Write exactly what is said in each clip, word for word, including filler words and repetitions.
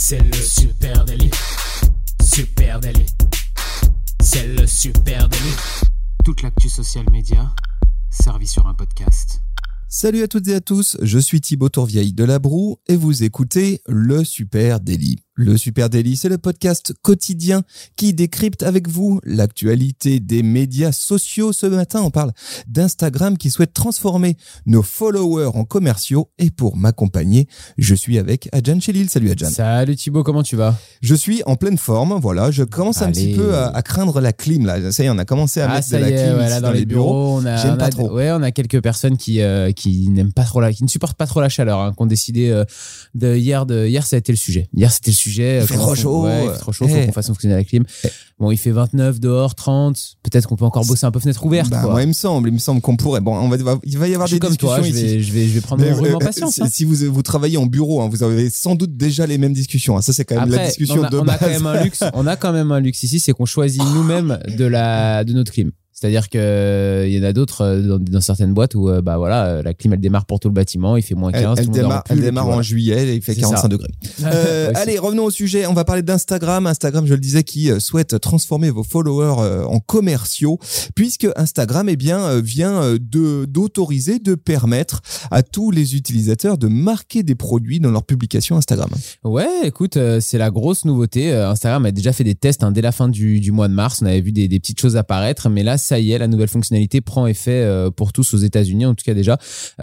C'est le super délit. Super délit. C'est le super délit. Toute l'actu social média servie sur un podcast. Salut à toutes et à tous, je suis Thibaut Tourvieille de La Broue et vous écoutez le Super Daily. Le Super Daily, c'est le podcast quotidien qui décrypte avec vous l'actualité des médias sociaux. Ce matin, on parle d'Instagram qui souhaite transformer nos followers en commerciaux. Et pour m'accompagner, je suis avec Adjan Chélil. Salut Adjan. Salut Thibaut, comment tu vas ? Je suis en pleine forme, voilà. Je commence Allez. un petit peu à, à craindre la clim là. Ça y est, on a commencé à ah, mettre ça de la y est, clim ouais, ici là, dans, dans les bureaux. bureaux. On a, J'aime on pas a, trop. Ouais, on a quelques personnes qui euh, qui n'aiment pas trop la, qui ne supportent pas trop la chaleur, hein, qui ont décidé euh, de hier de hier, ça a été le sujet. Hier, c'était le sujet. Il fait trop chaud. Ouais, il fait trop chaud. Faut Hey. qu'on fasse fonctionner la clim. Bon, il fait vingt-neuf dehors, trente. Peut-être qu'on peut encore bosser un peu fenêtre ouverte. Bah, quoi. moi, il me semble, il me semble qu'on pourrait. Bon, on va, il va y avoir Je suis des comme discussions toi, je ici. vais, je vais, je vais prendre Mais, mon rhume en euh, patience. si, hein. si vous vous travaillez en bureau, hein, vous avez sans doute déjà les mêmes discussions. Hein. Ça, c'est quand même Après, la discussion on a, de on base. a quand même un luxe. On a quand même un luxe ici, c'est qu'on choisit nous-mêmes de la de notre clim. C'est-à-dire que euh, il y en a d'autres euh, dans, dans certaines boîtes où euh, bah voilà, euh, la clim elle démarre pour tout le bâtiment, il fait moins quinze. Elle, elle tout le monde démarre, en pull, elle et démarre puis en voilà. juillet et il fait C'est quarante-cinq ça. degrés. Euh, Ouais, allez, revenons au sujet. On va parler d'Instagram. Instagram, je le disais, qui euh, souhaite transformer vos followers euh, en commerciaux, puisque Instagram, eh bien, euh, vient euh, de d'autoriser, de permettre à tous les utilisateurs de marquer des produits dans leurs publications Instagram. Ouais, écoute, euh, c'est la grosse nouveauté. Euh, Instagram a déjà fait des tests hein, dès la fin du, du mois de mars. On avait vu des, des petites choses apparaître, mais là, ça y est, la nouvelle fonctionnalité prend effet euh, pour tous aux États-Unis, en tout cas déjà.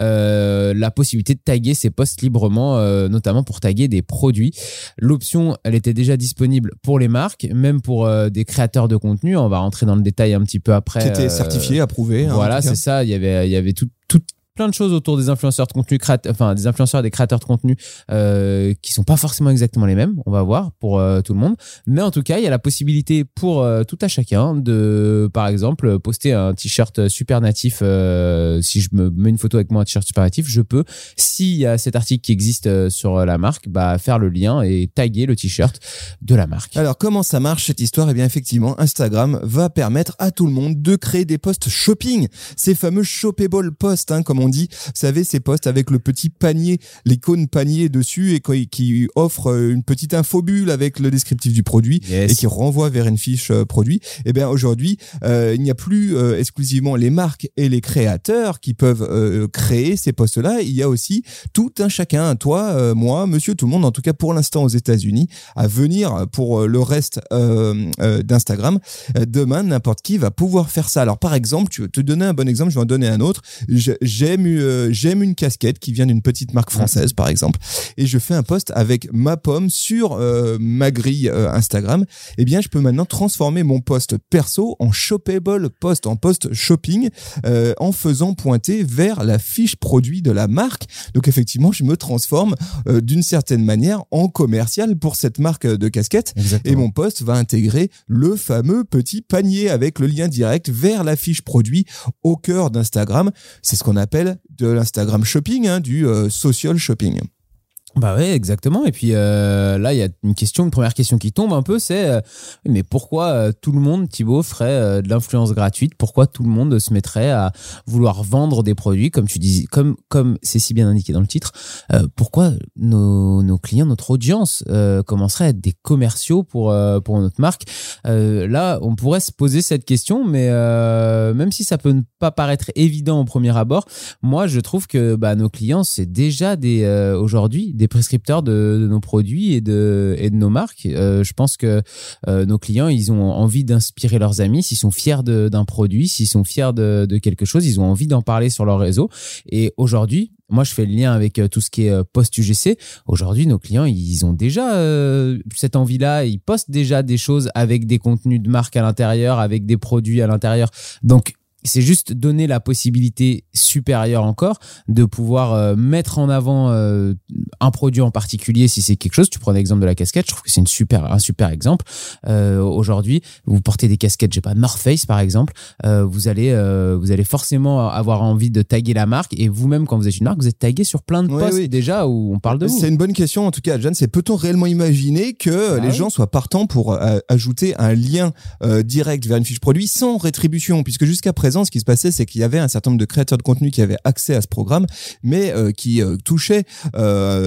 Euh, la possibilité de taguer ses posts librement, euh, notamment pour taguer des produits. L'option, elle était déjà disponible pour les marques, même pour euh, des créateurs de contenu. On va rentrer dans le détail un petit peu après. Qui était euh, certifié, approuvé. hein, Voilà, en tout cas. c'est ça. Il y avait, il y avait tout, tout plein de choses autour des influenceurs de contenu, créat- enfin des influenceurs et des créateurs de contenu euh, qui sont pas forcément exactement les mêmes. On va voir pour euh, tout le monde, mais en tout cas, il y a la possibilité pour euh, tout à chacun de, par exemple, poster un t-shirt super natif. Euh, si je me mets une photo avec moi un t-shirt super natif, je peux, s'il y a cet article qui existe euh, sur la marque, bah faire le lien et taguer le t-shirt de la marque. Alors, comment ça marche cette histoire ? Eh bien, effectivement, Instagram va permettre à tout le monde de créer des posts shopping. Ces fameux shoppable posts, hein, comme on dit. Vous savez, ces posts avec le petit panier, l'icône panier dessus et qui, qui offre une petite infobulle avec le descriptif du produit Yes. et qui renvoie vers une fiche euh, produit. Eh bien, aujourd'hui, euh, il n'y a plus euh, exclusivement les marques et les créateurs qui peuvent euh, créer ces posts-là. Il y a aussi tout un chacun, toi, euh, moi, monsieur, tout le monde, en tout cas pour l'instant aux États-Unis, à venir pour le reste euh, euh, d'Instagram. Euh, demain, n'importe qui va pouvoir faire ça. Alors, par exemple, tu veux te donner un bon exemple, je vais en donner un autre. Je- J'aime, euh, j'aime une casquette qui vient d'une petite marque française, par exemple, et je fais un post avec ma pomme sur euh, ma grille euh, Instagram. Eh bien, je peux maintenant transformer mon post perso en shoppable post, en post shopping, euh, en faisant pointer vers la fiche produit de la marque. Donc, effectivement, je me transforme euh, d'une certaine manière en commercial pour cette marque de casquette. Exactement. Et mon post va intégrer le fameux petit panier avec le lien direct vers la fiche produit au cœur d'Instagram. C'est ce qu'on appelle de l'Instagram shopping, hein, du euh, social shopping. Bah ouais, exactement. Et puis euh, là, il y a une question, une première question qui tombe un peu, c'est euh, mais pourquoi euh, tout le monde, Thibaut, ferait euh, de l'influence gratuite ? Pourquoi tout le monde se mettrait à vouloir vendre des produits, comme tu dis, comme comme c'est si bien indiqué dans le titre. Euh, pourquoi nos nos clients, notre audience euh, commencerait à être des commerciaux pour euh, pour notre marque ? euh, Là, on pourrait se poser cette question, mais euh, même si ça peut ne pas paraître évident au premier abord, moi, je trouve que bah, nos clients, c'est déjà des euh, aujourd'hui des prescripteurs de, de nos produits et de, et de nos marques. Euh, je pense que euh, nos clients, ils ont envie d'inspirer leurs amis. S'ils sont fiers de, d'un produit, s'ils sont fiers de, de quelque chose, ils ont envie d'en parler sur leur réseau. Et aujourd'hui, moi, je fais le lien avec euh, tout ce qui est euh, post-U G C. Aujourd'hui, nos clients, ils ont déjà euh, cette envie-là. Ils postent déjà des choses avec des contenus de marque à l'intérieur, avec des produits à l'intérieur. Donc, c'est juste donner la possibilité supérieure encore de pouvoir euh, mettre en avant euh, un produit en particulier si c'est quelque chose. Tu prends l'exemple de la casquette, je trouve que c'est une super, un super exemple. Euh, aujourd'hui, vous portez des casquettes, je sais pas, North Face par exemple, euh, vous allez, euh, vous allez forcément avoir envie de taguer la marque et vous-même quand vous êtes une marque, vous êtes tagué sur plein de Oui, posts oui. déjà où on parle de vous. C'est une bonne question en tout cas, Jeanne. C'est peut-on réellement imaginer que Ah les oui. gens soient partants pour euh, ajouter un lien euh, direct vers une fiche produit sans rétribution, puisque jusqu'à présent, ce qui se passait, c'est qu'il y avait un certain nombre de créateurs de contenu qui avaient accès à ce programme, mais euh, qui euh, touchaient euh,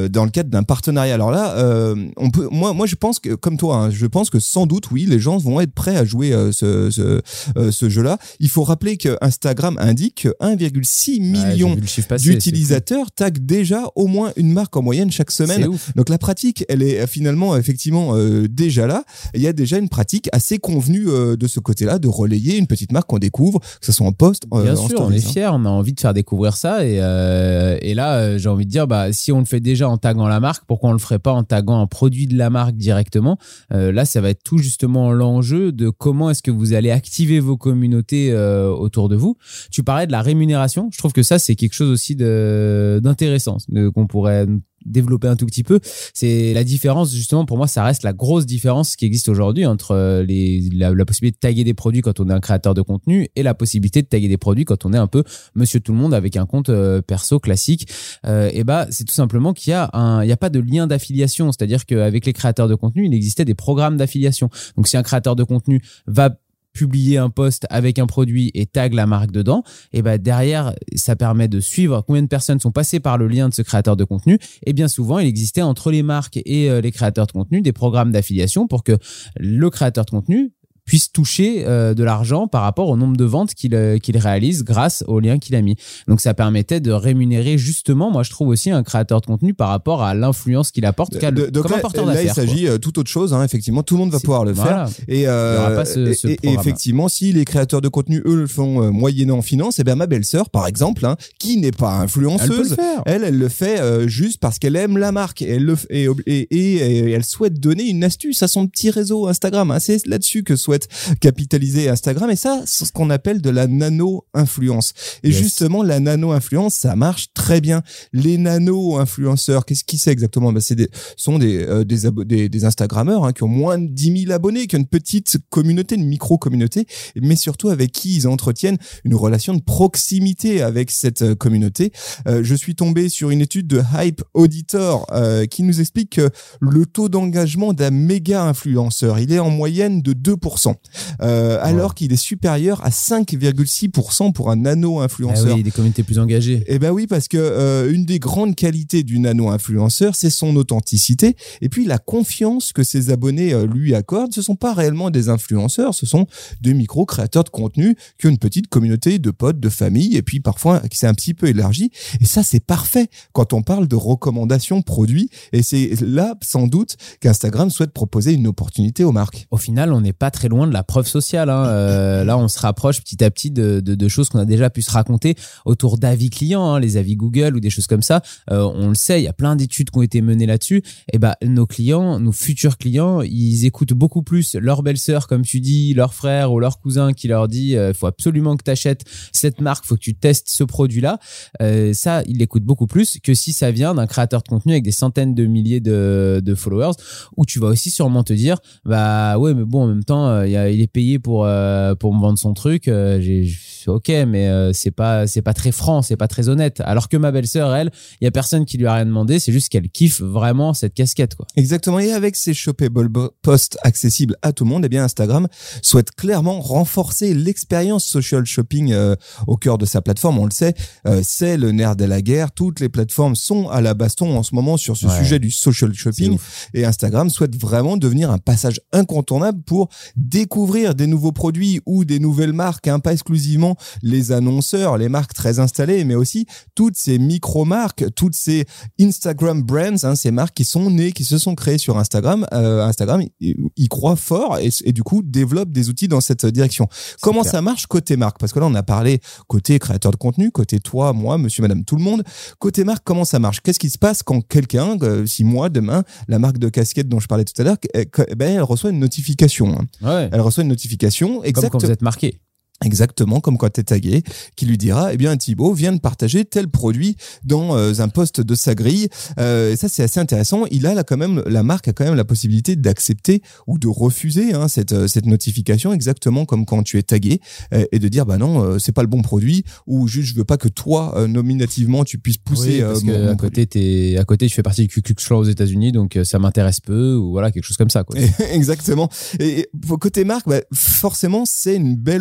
euh, dans le cadre d'un partenariat. Alors là, euh, on peut, moi, moi, je pense que, comme toi, hein, je pense que sans doute, oui, les gens vont être prêts à jouer euh, ce, ce, euh, ce jeu-là. Il faut rappeler que Instagram indique que un virgule six million ouais, passer, d'utilisateurs taguent déjà au moins une marque en moyenne chaque semaine. Donc la pratique, elle est finalement effectivement euh, déjà là. Il y a déjà une pratique assez convenue euh, de ce côté-là, de relayer une petite marque qu'on découvre, que ce soit en post, euh, Bien en sûr, stories, on est hein. fiers, on a envie de faire découvrir ça et, euh, et là, euh, j'ai envie de dire, bah, si on le fait déjà en taguant la marque, pourquoi on le ferait pas en taguant un produit de la marque directement? euh, Là, ça va être tout justement l'enjeu de comment est-ce que vous allez activer vos communautés euh, autour de vous. Tu parlais de la rémunération. Je trouve que ça, c'est quelque chose aussi de, d'intéressant, de, qu'on pourrait développer un tout petit peu. C'est la différence, justement, pour moi, ça reste la grosse différence qui existe aujourd'hui entre les, la, la possibilité de taguer des produits quand on est un créateur de contenu et la possibilité de taguer des produits quand on est un peu monsieur tout le monde avec un compte euh, perso classique. Euh, et bah, c'est tout simplement qu'il y a un, il y a pas de lien d'affiliation. C'est-à-dire qu'avec les créateurs de contenu, il existait des programmes d'affiliation. Donc, si un créateur de contenu va publier un post avec un produit et tag la marque dedans, et ben derrière, ça permet de suivre combien de personnes sont passées par le lien de ce créateur de contenu. Et bien souvent, il existait entre les marques et euh, les créateurs de contenu des programmes d'affiliation pour que le créateur de contenu puisse toucher euh, de l'argent par rapport au nombre de ventes qu'il, euh, qu'il réalise grâce au lien qu'il a mis. Donc, ça permettait de rémunérer justement, moi, je trouve aussi un créateur de contenu par rapport à l'influence qu'il apporte de, de, comme là, un porteur d'affaires. Là, il s'agit quoi. tout autre chose. Hein, effectivement, tout le monde va C'est, pouvoir le voilà. faire. Et, euh, ce, ce et, et effectivement, si les créateurs de contenu, eux, le font euh, moyennant en finance, et bien ma belle-sœur, par exemple, hein, qui n'est pas influenceuse, elle, elle, elle le fait euh, juste parce qu'elle aime la marque et elle, le, et, et, et, et elle souhaite donner une astuce à son petit réseau Instagram. Hein. C'est là-dessus que souhaite capitaliser Instagram, et ça, c'est ce qu'on appelle de la nano-influence. Et yes. justement, la nano-influence, ça marche très bien. Les nano-influenceurs, qu'est-ce qui c'est exactement? Ben, c'est des, sont des, euh, des, abo- des, des Instagrammeurs hein, qui ont moins de dix mille abonnés, qui ont une petite communauté, une micro-communauté, mais surtout avec qui ils entretiennent une relation de proximité avec cette euh, communauté. Euh, je suis tombé sur une étude de Hype Auditor euh, qui nous explique que le taux d'engagement d'un méga-influenceur, il est en moyenne de deux pour cent. Euh, alors ouais. qu'il est supérieur à cinq virgule six pour cent pour un nano-influenceur. Ah oui, des communautés plus engagées. Eh ben oui, parce que euh, une des grandes qualités du nano-influenceur, c'est son authenticité et puis la confiance que ses abonnés euh, lui accordent. Ce sont pas réellement des influenceurs, ce sont des micro-créateurs de contenu qui ont une petite communauté de potes, de famille et puis parfois qui s'est un petit peu élargie. Et ça, c'est parfait quand on parle de recommandations produits. Et c'est là, sans doute, qu'Instagram souhaite proposer une opportunité aux marques. Au final, on n'est pas très loin de la preuve sociale. Hein. Euh, là, on se rapproche petit à petit de, de, de choses qu'on a déjà pu se raconter autour d'avis clients, hein, les avis Google ou des choses comme ça. Euh, on le sait, il y a plein d'études qui ont été menées là-dessus. Et ben, nos clients, nos futurs clients, ils écoutent beaucoup plus leur belle-sœur, comme tu dis, leur frère ou leur cousin qui leur dit il euh, faut absolument que tu achètes cette marque, faut que tu testes ce produit-là. Euh, ça, ils l'écoutent beaucoup plus que si ça vient d'un créateur de contenu avec des centaines de milliers de, de followers, où tu vas aussi sûrement te dire bah ouais, mais bon, en même temps, euh, y a, il est payé pour euh, pour me vendre son truc. Euh, j'ai, ok, mais euh, c'est pas c'est pas très franc, c'est pas très honnête. Alors que ma belle-sœur, elle, il y a personne qui lui a rien demandé, c'est juste qu'elle kiffe vraiment cette casquette, quoi. Exactement. Et avec ces shoppable posts accessibles à tout le monde, eh bien Instagram souhaite clairement renforcer l'expérience social shopping euh, au cœur de sa plateforme. On le sait, euh, c'est le nerf de la guerre. Toutes les plateformes sont à la baston en ce moment sur ce ouais. sujet du social shopping. Et Instagram souhaite vraiment devenir un passage incontournable pour découvrir des nouveaux produits ou des nouvelles marques, hein, pas exclusivement les annonceurs, les marques très installées, mais aussi toutes ces micro-marques, toutes ces Instagram brands, hein, ces marques qui sont nées, qui se sont créées sur Instagram. Euh, Instagram, y croit fort et, et du coup développe des outils dans cette direction. C'est Comment clair. ça marche côté marque? Parce que là, on a parlé côté créateur de contenu, côté toi, moi, monsieur, madame, tout le monde. Côté marque, comment ça marche? Qu'est-ce qui se passe quand quelqu'un, euh, si moi, demain, la marque de casquette dont je parlais tout à l'heure, eh, ben, elle reçoit une notification. Hein. Ouais. Elle reçoit une notification. Exact... Comme quand vous êtes marqué. Exactement, comme quand tu es tagué, qui lui dira, eh bien, Thibaut vient de partager tel produit dans euh, un post de sa grille. Euh, et ça, c'est assez intéressant. Il a là quand même, la marque a quand même la possibilité d'accepter ou de refuser hein, cette cette notification, exactement comme quand tu es tagué, euh, et de dire, bah non, euh, c'est pas le bon produit, ou juste je veux pas que toi, euh, nominativement, tu puisses pousser. Oui, parce euh, mon, que mon à côté, t'es, à côté, tu fais partie du Ku Klux Klan aux États-Unis, donc euh, ça m'intéresse peu, ou voilà, quelque chose comme ça, quoi. Exactement. Et, et côté marque, bah, forcément, c'est une belle opportunité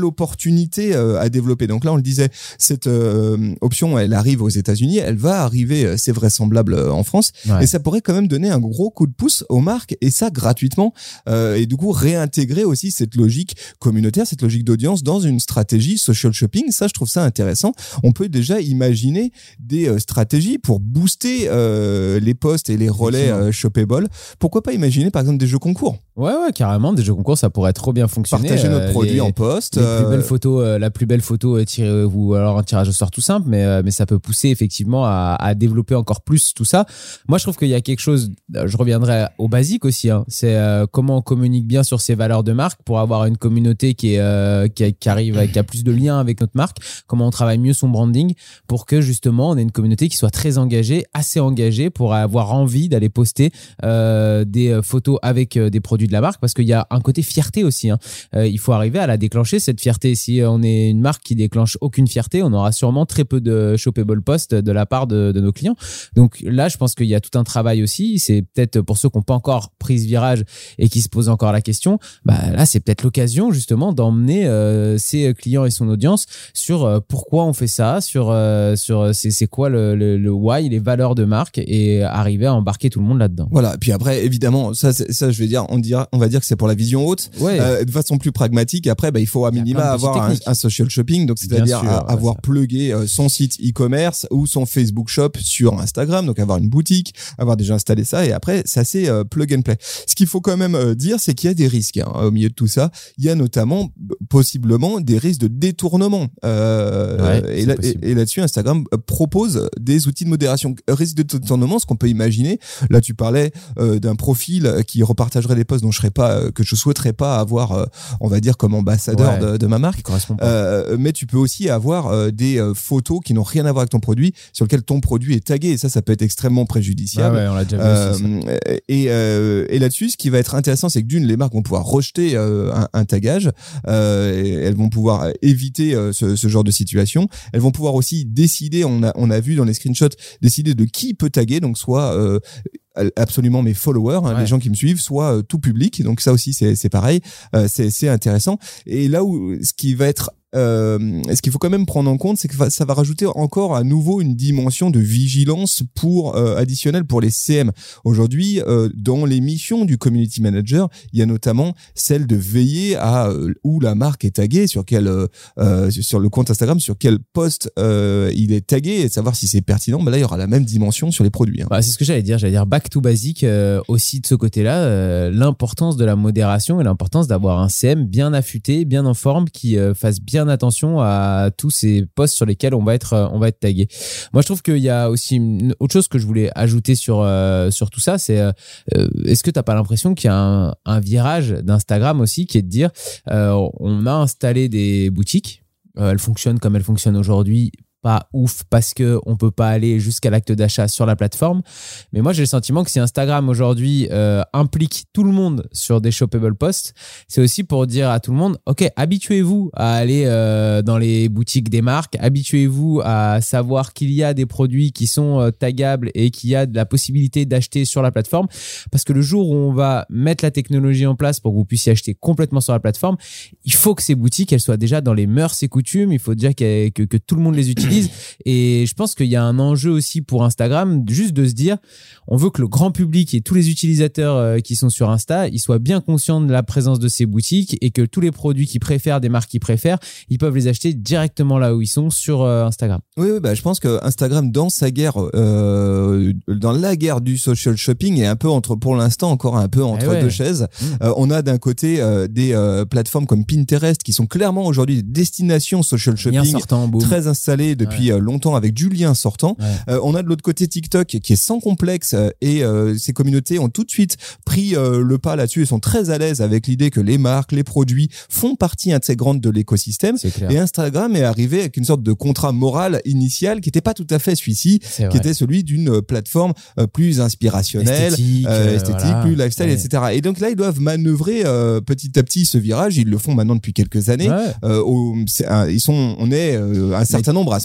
opportunité euh, à développer. Donc là, on le disait, cette euh, option, elle arrive aux États-Unis, elle va arriver, c'est vraisemblable, en France, ouais. et ça pourrait quand même donner un gros coup de pouce aux marques, et ça gratuitement, euh, et du coup réintégrer aussi cette logique communautaire, cette logique d'audience dans une stratégie social shopping. Ça, je trouve ça intéressant. On peut déjà imaginer des euh, stratégies pour booster euh, les posts et les relais euh, shoppable. Pourquoi pas imaginer par exemple des jeux concours? Ouais, ouais, carrément, des jeux concours, ça pourrait trop bien fonctionner. Partager notre euh, produit les, en post. Les euh... plus belles photos, euh, la plus belle photo, euh, tirée, ou alors un tirage au sort tout simple, mais, euh, mais ça peut pousser effectivement à, à développer encore plus tout ça. Moi, je trouve qu'il y a quelque chose, je reviendrai au basique aussi, hein, c'est euh, comment on communique bien sur ses valeurs de marque pour avoir une communauté qui, est, euh, qui, a, qui arrive, qui a plus de liens avec notre marque, comment on travaille mieux son branding pour que justement on ait une communauté qui soit très engagée, assez engagée pour avoir envie d'aller poster euh, des photos avec euh, des produits de la marque, parce qu'il y a un côté fierté aussi, hein. Euh, il faut arriver à la déclencher, cette fierté. Si on est une marque qui déclenche aucune fierté, on aura sûrement très peu de shoppable posts de la part de, de nos clients. Donc là, je pense qu'il y a tout un travail aussi. C'est peut-être pour ceux qui n'ont pas encore pris ce virage et qui se posent encore la question, bah là, c'est peut-être l'occasion justement d'emmener euh, ses clients et son audience sur euh, pourquoi on fait ça, sur, euh, sur c'est, c'est quoi le, le, le why, les valeurs de marque, et arriver à embarquer tout le monde là-dedans. Voilà. Et puis après, évidemment, ça, ça, je vais dire, on dira, on va dire que c'est pour la vision haute, ouais. euh, de façon plus pragmatique. Après, bah, il faut à minima avoir un, un social shopping, donc c'est-à-dire sûr, à, ouais, avoir plugué euh, son site e-commerce ou son Facebook Shop sur Instagram, donc avoir une boutique, avoir déjà installé ça, et après, c'est assez euh, plug and play. Ce qu'il faut quand même euh, dire, c'est qu'il y a des risques hein, au milieu de tout ça. Il y a notamment possiblement des risques de détournement. Euh, ouais, et, là, et, et là-dessus, Instagram propose des outils de modération. Risque de détournement, ce qu'on peut imaginer. Là, tu parlais euh, d'un profil qui repartagerait des posts dont je serais pas, que je souhaiterais pas avoir, euh, on va dire, comme ambassadeur ouais, de, de ma marque. Euh, mais tu peux aussi avoir euh, des euh, photos qui n'ont rien à voir avec ton produit, sur lesquelles ton produit est tagué. Et ça, ça peut être extrêmement préjudiciable. Ah ouais, on l'a déjà vu euh, aussi, et, euh, et là-dessus, ce qui va être intéressant, c'est que d'une, les marques vont pouvoir rejeter euh, un, un tagage. Euh, et elles vont pouvoir éviter euh, ce, ce genre de situation. Elles vont pouvoir aussi décider, on a, on a vu dans les screenshots, décider de qui peut taguer, donc soit euh, absolument mes followers, hein, ouais. les gens qui me suivent, soit euh, tout public. Donc ça aussi, c'est, c'est pareil, euh, c'est, c'est intéressant. Et là où ce qui va être Euh, ce qu'il faut quand même prendre en compte, c'est que ça va rajouter encore à nouveau une dimension de vigilance pour euh, additionnelle pour les C M. Aujourd'hui, euh, dans les missions du community manager, il y a notamment celle de veiller à euh, où la marque est taguée, sur quel euh, sur le compte Instagram, sur quel post euh, il est tagué, et de savoir si c'est pertinent. Mais là, il y aura la même dimension sur les produits. Hein. Bah, c'est ce que j'allais dire. J'allais dire back to basic euh, aussi de ce côté-là, euh, l'importance de la modération et l'importance d'avoir un C M bien affûté, bien en forme, qui euh, fasse bien attention à tous ces posts sur lesquels on va être on va être tagué. Moi, je trouve qu'il y a aussi une autre chose que je voulais ajouter sur euh, sur tout ça, c'est euh, est-ce que t'as pas l'impression qu'il y a un, un virage d'Instagram aussi qui est de dire euh, on a installé des boutiques, euh, elles fonctionnent comme elles fonctionnent aujourd'hui, pas ouf parce que on peut pas aller jusqu'à l'acte d'achat sur la plateforme. Mais moi, j'ai le sentiment que si Instagram aujourd'hui euh, implique tout le monde sur des shoppable posts, c'est aussi pour dire à tout le monde, ok, habituez-vous à aller euh, dans les boutiques des marques, habituez-vous à savoir qu'il y a des produits qui sont euh, tagables et qu'il y a de la possibilité d'acheter sur la plateforme, parce que le jour où on va mettre la technologie en place pour que vous puissiez acheter complètement sur la plateforme, il faut que ces boutiques, elles soient déjà dans les mœurs et coutumes, il faut déjà que, que, que tout le monde les utilise. Et je pense qu'il y a un enjeu aussi pour Instagram, juste de se dire, on veut que le grand public et tous les utilisateurs qui sont sur Insta, ils soient bien conscients de la présence de ces boutiques, et que tous les produits qu'ils préfèrent, des marques qu'ils préfèrent, ils peuvent les acheter directement là où ils sont, sur Instagram. Oui, oui, bah, je pense que Instagram, dans sa guerre, euh, dans la guerre du social shopping, est un peu entre, pour l'instant, encore un peu entre ouais. deux chaises. Mmh. Euh, on a d'un côté euh, des euh, plateformes comme Pinterest qui sont clairement aujourd'hui des destinations social shopping sortant, très installées depuis ouais. longtemps, avec du lien sortant. Ouais. Euh, on a de l'autre côté TikTok qui est sans complexe, euh, et euh, ces communautés ont tout de suite pris euh, le pas là-dessus et sont très à l'aise avec l'idée que les marques, les produits font partie intégrante de l'écosystème. Et Instagram est arrivé avec une sorte de contrat moral initial qui n'était pas tout à fait celui-ci, qui était celui d'une plateforme euh, plus inspirationnelle, esthétique, euh, esthétique voilà. plus lifestyle, ouais. et cetera. Et donc là, ils doivent manœuvrer euh, petit à petit ce virage. Ils le font maintenant depuis quelques années. Ouais. Euh, au, c'est un, ils sont, on est euh, un certain nombre à se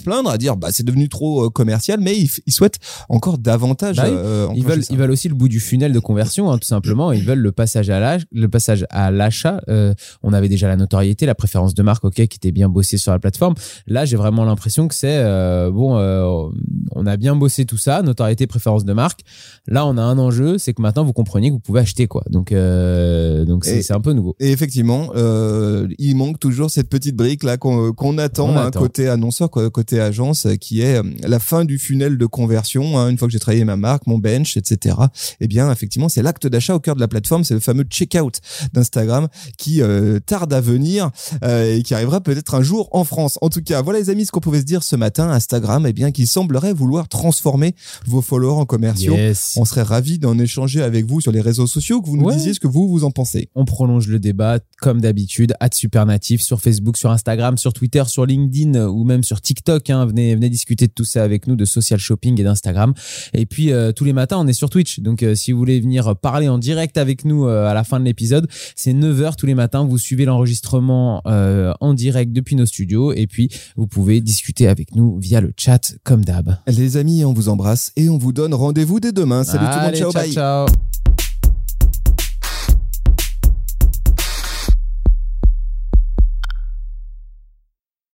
se plaindre, à dire bah c'est devenu trop euh, commercial, mais ils, ils souhaitent encore davantage. Bah oui. euh, Ils veulent, ça. ils veulent aussi le bout du funnel de conversion, hein, tout simplement. Ils veulent le passage à l'âge, le passage à l'achat. Euh, on avait déjà la notoriété, la préférence de marque, ok, qui était bien bossée sur la plateforme. Là, j'ai vraiment l'impression que c'est euh, bon. Euh, on a bien bossé tout ça, notoriété, préférence de marque. Là, on a un enjeu, c'est que maintenant vous compreniez que vous pouvez acheter quoi. Donc, euh, donc c'est, Et- c'est un peu nouveau. Et effectivement, euh, il manque toujours cette petite brique là qu'on, qu'on attend, On hein, attend. côté annonceur, quoi, côté agence, euh, qui est euh, la fin du funnel de conversion. Hein, une fois que j'ai travaillé ma marque, mon bench, et cetera. Eh bien, effectivement, c'est l'acte d'achat au cœur de la plateforme. C'est le fameux checkout d'Instagram qui euh, tarde à venir euh, et qui arrivera peut-être un jour en France. En tout cas, voilà les amis ce qu'on pouvait se dire ce matin. Instagram, eh bien, qui semblerait vouloir transformer vos followers en commerciaux. Yes. On serait ravis d'en échanger avec vous sur les réseaux sociaux, que vous nous Ouais. disiez ce que vous vous en pensez. On prolonge le débat comme d'habitude, at Supernatif sur Facebook, sur Instagram, sur Twitter, sur LinkedIn ou même sur TikTok. Hein. Venez, venez discuter de tout ça avec nous, de social shopping et d'Instagram. Et puis euh, tous les matins, on est sur Twitch. Donc euh, si vous voulez venir parler en direct avec nous euh, à la fin de l'épisode, c'est neuf heures tous les matins. Vous suivez l'enregistrement euh, en direct depuis nos studios et puis vous pouvez discuter avec nous via le chat comme d'hab. Les amis, on vous embrasse et on vous donne rendez-vous dès demain. Salut tout le monde, Allez, ciao, ciao, bye. ciao.